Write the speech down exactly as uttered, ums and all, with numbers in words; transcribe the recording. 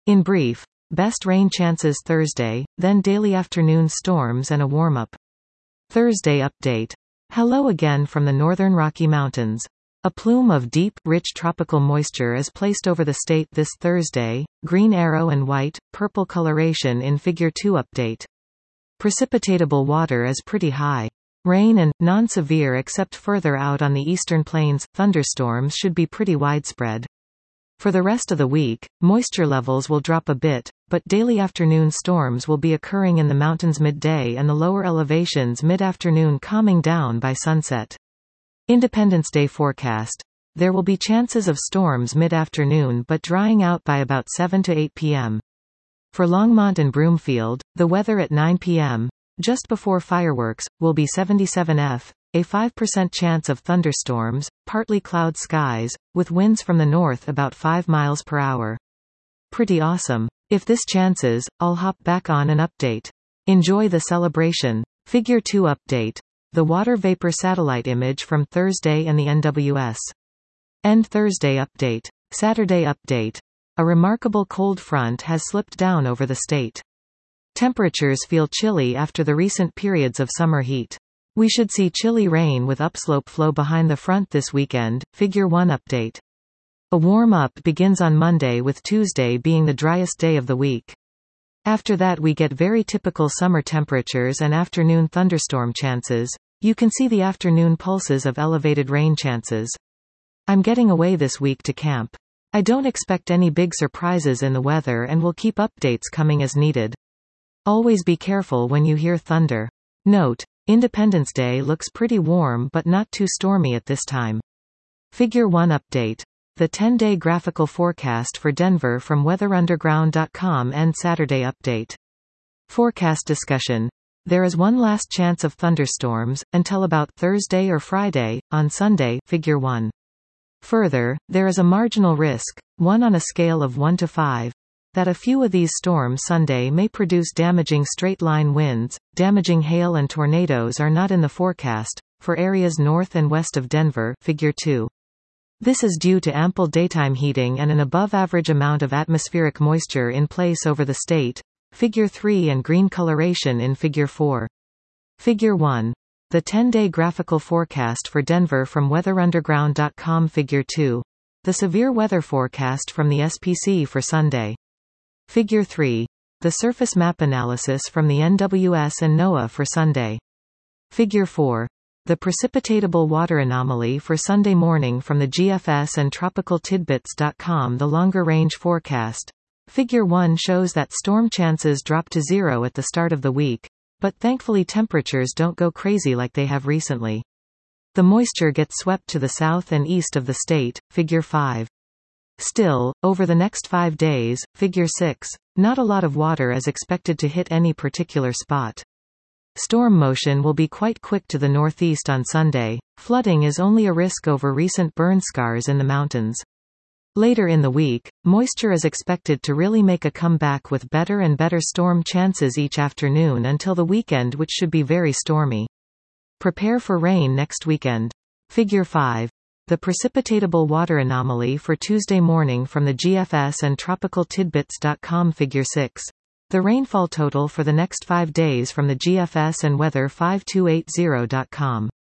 In brief, best rain chances Thursday, then daily afternoon storms and a warm-up. Thursday update. Hello again from the northern Rocky Mountains. A plume of deep, rich tropical moisture is placed over the state this Thursday, green arrow and white, purple coloration in Figure two update. Precipitatable water is pretty high. Rain and, non-severe except further out on the eastern plains, thunderstorms should be pretty widespread. For the rest of the week, moisture levels will drop a bit, but daily afternoon storms will be occurring in the mountains midday and the lower elevations mid-afternoon, calming down by sunset. Independence Day forecast. There will be chances of storms mid-afternoon but drying out by about seven to eight p m For Longmont and Broomfield, the weather at nine p m, just before fireworks, will be seventy-seven F, a five percent chance of thunderstorms, partly cloud skies, with winds from the north about five miles per hour. Pretty awesome. If this chances, I'll hop back on and update. Enjoy the celebration. Figure two update. The water vapor satellite image from Thursday and the N W S. End Thursday update. Saturday update. A remarkable cold front has slipped down over the state. Temperatures feel chilly after the recent periods of summer heat. We should see chilly rain with upslope flow behind the front this weekend. Figure one update. A warm-up begins on Monday with Tuesday being the driest day of the week. After that we get very typical summer temperatures and afternoon thunderstorm chances. You can see the afternoon pulses of elevated rain chances. I'm getting away this week to camp. I don't expect any big surprises in the weather and will keep updates coming as needed. Always be careful when you hear thunder. Note: Independence Day looks pretty warm but not too stormy at this time. Figure one update. The ten-day graphical forecast for Denver from weather underground dot com and Saturday update. Forecast discussion. There is one last chance of thunderstorms, until about Thursday or Friday. On Sunday, Figure one. Further, there is a marginal risk, one on a scale of one to five, that a few of these storms Sunday may produce damaging straight-line winds. Damaging hail and tornadoes are not in the forecast for areas north and west of Denver. Figure two. This is due to ample daytime heating and an above-average amount of atmospheric moisture in place over the state. Figure three and green coloration in Figure four. Figure one. The ten-day graphical forecast for Denver from weather underground dot com. Figure two. The severe weather forecast from the S P C for Sunday. Figure three. The surface map analysis from the N W S and NOAA for Sunday. Figure four. The precipitatable water anomaly for Sunday morning from the G F S and tropical tidbits dot com. The longer range forecast. Figure one shows that storm chances drop to zero at the start of the week, but thankfully temperatures don't go crazy like they have recently. The moisture gets swept to the south and east of the state. Figure five. Still, over the next five days, Figure six, not a lot of water is expected to hit any particular spot. Storm motion will be quite quick to the northeast on Sunday. Flooding is only a risk over recent burn scars in the mountains. Later in the week, moisture is expected to really make a comeback with better and better storm chances each afternoon until the weekend, which should be very stormy. Prepare for rain next weekend. Figure five. The precipitatable water anomaly for Tuesday morning from the G F S and tropical tidbits dot com. Figure six. The rainfall total for the next five days from the G F S and weather five two eight zero dot com.